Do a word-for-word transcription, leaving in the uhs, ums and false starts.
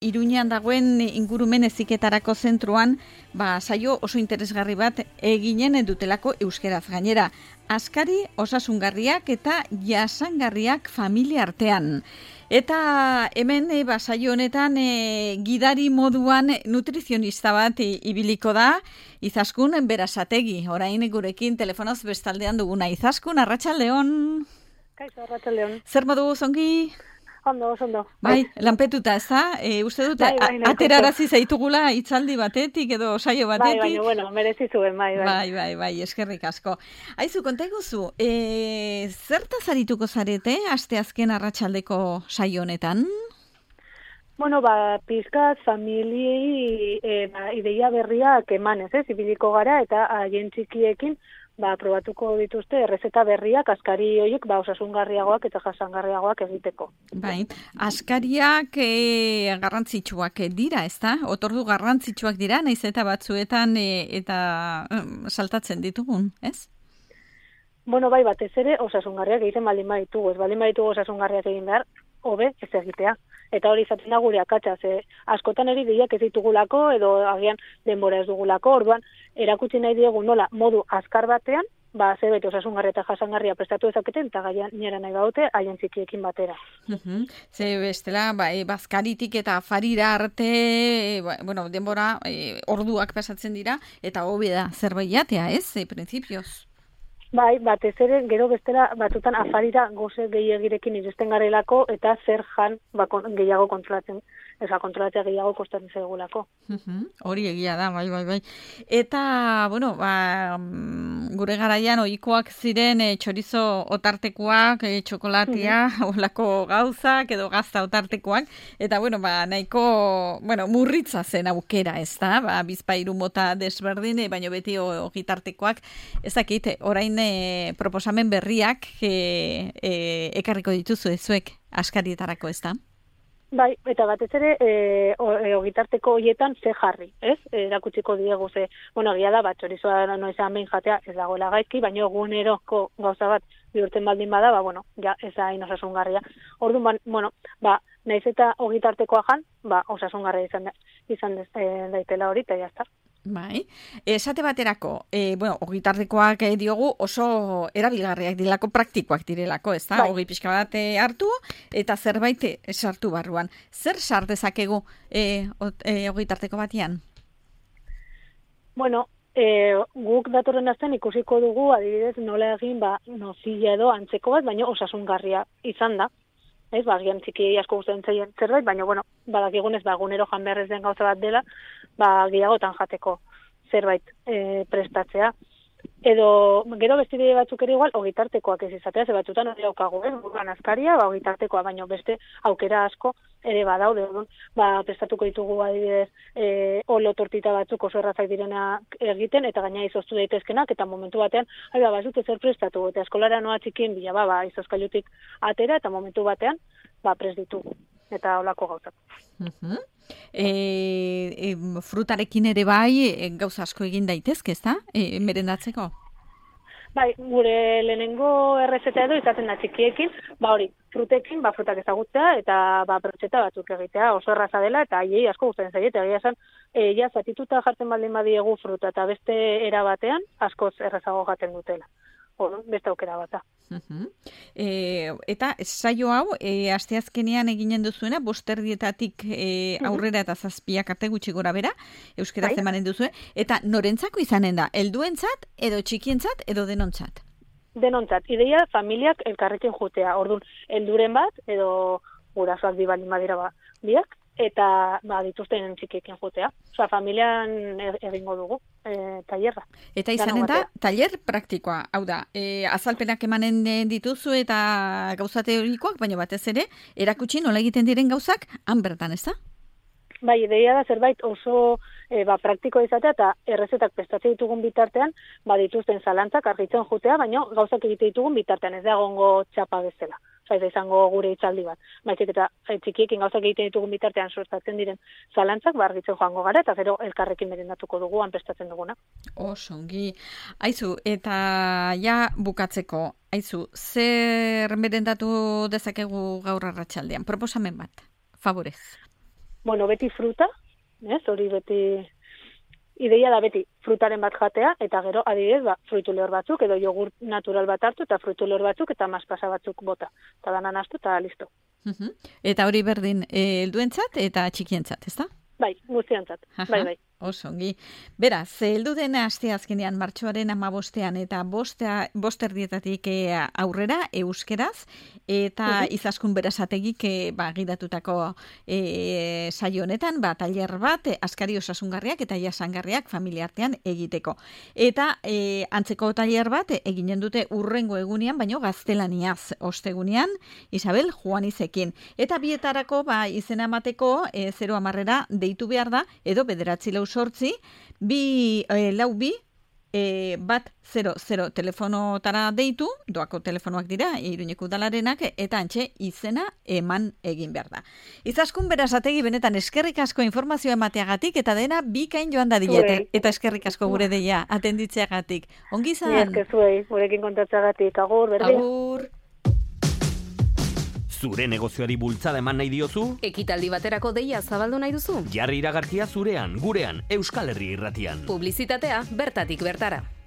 Iruñean dagoen ingurumen heziketarako zentruan, ba, saio oso interesgarri bat eginen dutelako euskeraz gainera. Askari osasungarriak eta jasangarriak familia artean. Eta hemen e, ba, saio honetan e, gidari moduan nutrizionista bat e, ibiliko da, Izaskun Berasategi. Orain gurekin telefonoz bestaldean duguna. Izaskun, arratsaldeon. Kaixo, arratsaldeon. Zer modu zongi? Ondo, ondo. Bai, lanpetuta, ez da? E, uste dute, bai, bai, aterarazi zaitugula itzaldi batetik edo saio batetik. Bai, baina, bueno, merezi zuen, bai, bai. Bai, bai, bai, eskerrik asko. Aizu, konta iguzu, e, zertaz arituko zarete asteazken arratsaldeko saio honetan? Bueno, ba, pizkat familiei e, ba, ideia berriak emanez, ez? Ibiliko gara eta haien txikiekin ba, probatuko dituzte errezeta berriak askari horiek ba, osasungarriagoak eta jasangarriagoak egiteko. Bai, askariak e, garrantzitsuak dira, ez da? Otordu garrantzitsuak dira, naiz eta batzuetan e, eta um, saltatzen ditugun, ez? Bueno, bai, batez ere osasungarriak egiten baldin baditugu, ez baldin baditugu osasungarriak egin behar, hobe ez egitea. Eta hori izaten da gure akatsa, ze askotan eri deiak ez ditugulako edo agian denbora ez dugulako, orduan erakutsi nahi diegu nola modu azkar batean, ba zerbait osasungarria eta jasangarria prestatu dezaketen eta gainera nahi baute haien txikiekin batera. Uh-huh. Ze bestela, ba, e, bazkaritik eta afarira arte, e, ba, bueno, denbora e, orduak pasatzen dira eta hobe da zerbait jatea, ez? E, printzipioz. Bai, batez ere, gero bestela batutan afarira goze gehiagirekin iristen garelako eta zer jan ba, gehiago kontrolatzen, eza kontrolatzea gehiago kostatzen zaigulako. Uh-huh. Hori egia da, bai, bai, bai. Eta, bueno, ba, gure garaian ohikoak ziren e, txorizo otartekoak, e, txokolatia, uh-huh. olako gauzak edo gazta otartekoak, eta, bueno, ba, nahiko, bueno, murritza zen aukera, ez da, ba, bizpairu mota desberdin, e, baino beti ogitartekoak, ez dakit, orain E, proposamen berriak e, e, ekarriko dituzu ezuek askarietarako, ez da? Bai, eta batez ere e, ogitarteko hoietan ze jarri, ez? Erakutsiko diegu ze, bueno, egia da, bat txorizoa noizean behin jatea ez dagoela gaizki, baina eguneroko gauza bat bihurtzen baldin bada, ba, bueno, ja, ez da hain osasungarria. Orduan, ba, bueno, ba, naiz eta ogitartekoa jan, ba, osasungarria izan, izan dez, e, daitela hori, eta jazta. Bai, esate baterako, e, bueno, ogitartekoak e, diogu oso erabilgarriak direlako, praktikoak direlako, ez da? Bai. Ogi pixka bat hartu eta zerbait sartu barruan. Zer sar dezakegu e, e, ogitarteko batean? Bueno, e, guk datorren astean ikusiko dugu, adibidez, nola egin, ba, nozilla edo antzeko bat, baina osasungarria izan da. Ez, ba, gian txiki asko gustatzen zaien zerbait, baina, bueno, badakigunez, ba, egunero jan behar ez den gauza bat dela, ba, gehiagotan jateko zerbait e, prestatzea. Edo, gero bestide batzuk ere igual, ogitartekoak ez izatea, ze batzutan hori daukagu, ez, buruan askaria, ba, ogitartekoa, baina beste aukera asko ere badaude, ba, prestatuko ditugu adibidez, e, olo tortita batzuk oso errazak direna egiten, eta gaina izoztu daitezkenak, eta momentu batean, ai, ba, bazute zer prestatu, eta eskolara noa txikien bila, ba, ba, izozkailutik atera, eta momentu batean, ba, prest ditugu, eta holako gauzak. Uh-huh. E, e, frutarekin ere bai e, gauza asko egin daitezke, ez da? E, merendatzeko? Bai, gure lehenengo errezeta edo izaten da txikiekin, ba hori, frutekin, ba frutak ezagutzea eta ba brotxeta batzuk egitea, oso erraza dela eta haiei asko gustatzen zaie, eta egia esan, e, ja zatituta jartzen baldin badiegu fruta eta beste era batean askoz errazago jaten dutela. Or, beste aukera bat da. Uh-huh. E, eta saio hau, e, asteazkenean eginen duzuena, bosterdietatik e, aurrera eta zazpiak arte gutxi gora bera, euskeraz bai. Emanen duzue, eta norentzako izanen da, helduentzat edo txikientzat edo denontzat? Denontzat, ideia familiak elkarrekin jutea, orduan, helduren bat edo gurasoak di baldin badira ba, biak, eta ba, dituzten txikiekin jutea. Osa, familian egingo dugu, e, tailerra. Eta izanen da, tailer praktikoa, hau da, e, azalpenak emanen dituzu eta gauza teorikoak, baina batez ere, erakutsi nola egiten diren gauzak, han bertan, ez da? Bai, ideia da zerbait oso e, ba, praktikoa izatea eta errezetak prestatzen ditugun bitartean, ba, dituzten zalantzak argitzen jutea, baina gauzak egite ditugun bitartean, ez da egongo txapa bezala. Osa, ez da izango gure hitzaldi bat. Baizik eta e, txikiekin gauzak egiten ditugun bitartean sortatzen diren zalantzak, ba, argitzen joango gara, eta gero elkarrekin merendatuko dugu, han prestatzen duguna. Oso, ongi. Aizu, eta ja bukatzeko, aizu, zer merendatu dezakegu gaur arratsaldean? Proposamen bat, favorez. bueno, beti fruta, ez, hori beti, ideia da beti frutaren bat jatea, eta gero, adibidez, ba, fruitu lehor batzuk, edo jogurt natural bat hartu, eta fruitu lehor batzuk, eta maspasa batzuk bota. Eta danan astu, eta listo. Uh-huh. Eta hori berdin, eh, helduentzat eta txikientzat, ezta? Bai, guztiantzat, bai, bai. Oso, ongi. Beraz, heldu den aste azkenean martxoaren hamabostean eta bostea, bosterdietatik aurrera euskeraz, eta uh-huh. Izaskun Berasategik e, ba, gidatutako e, saio honetan, ba, tailer bat, e, askari osasungarriak eta jasangarriak familia artean egiteko. Eta e, antzeko tailer bat e, eginen dute urrengo egunean, baino gaztelaniaz ostegunean, Isabel Juanizekin. Eta bietarako ba, izena emateko e, zero amarrera deitu behar da, edo bederatzi lau sortzi, bi, e, lau bi, e, bat, zero, zero telefonotara deitu, doako telefonoak dira, Iruñeko udalarenak, eta antxe izena eman egin behar da. Izaskun Berasategi benetan eskerrik asko informazioa emateagatik, eta dena bikain joan da dilete, eta eskerrik asko gure deia, atenditzeagatik. Ongi zan? Ni eske zuei, gurekin kontatzeagatik, agur, berdin. Agur. Zure negozioari bultzada eman nahi diozu? Ekitaldi baterako deia zabaldu nahi duzu? Jarri iragarkia zurean, gurean, Euskal Herria Irratian. Publizitatea bertatik bertara.